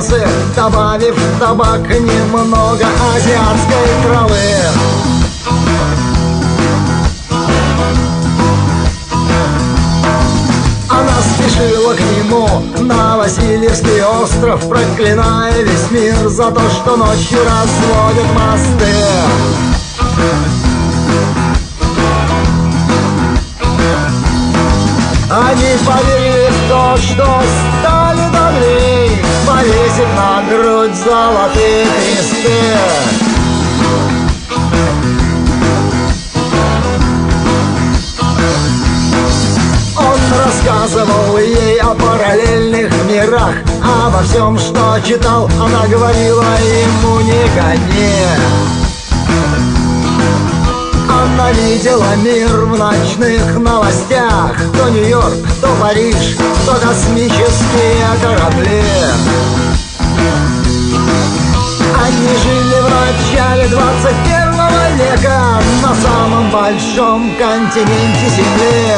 папиросы, добавив в табак немного азиатской травы. Она спешила к нему на Васильевский остров, проклиная весь мир за то, что ночью разводят мосты. Они поверили в то, что стали добрей, повесив на грудь золотые кресты. Он рассказывал ей о параллельных мирах, обо всем, что читал. Она говорила ему: не гони. Она видела мир в ночных новостях. То Нью-Йорк, то Париж, то космические корабли. Они жили в начале 21 века на самом большом континенте Земли.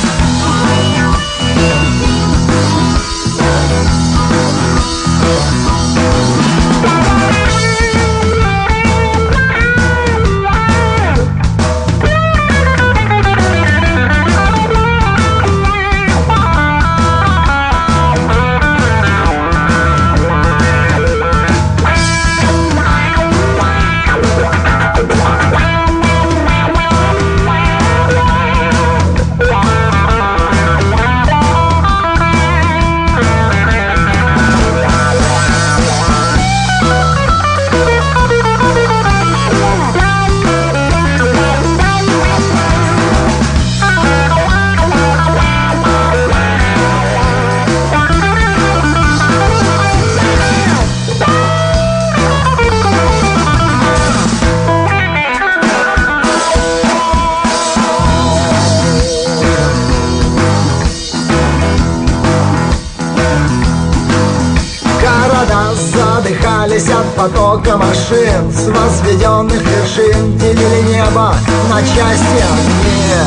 Задыхались от потока машин, с возведенных вершин делили небо на части огни.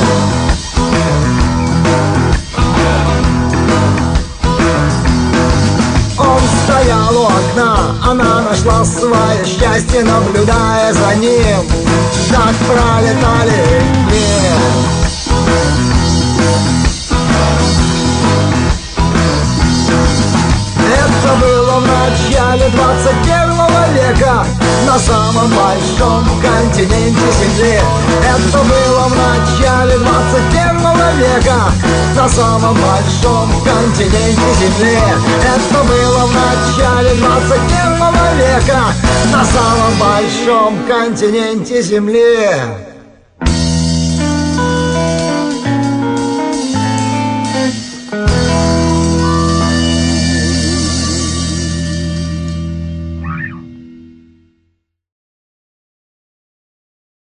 Он стоял у окна, она нашла свое счастье, наблюдая за ним. Так пролетали дни. Это было в начале 21 века на самом большом континенте Земли. Это было в начале 21 века на самом большом континенте Земли. Это было в начале 21 века на самом большом континенте Земли.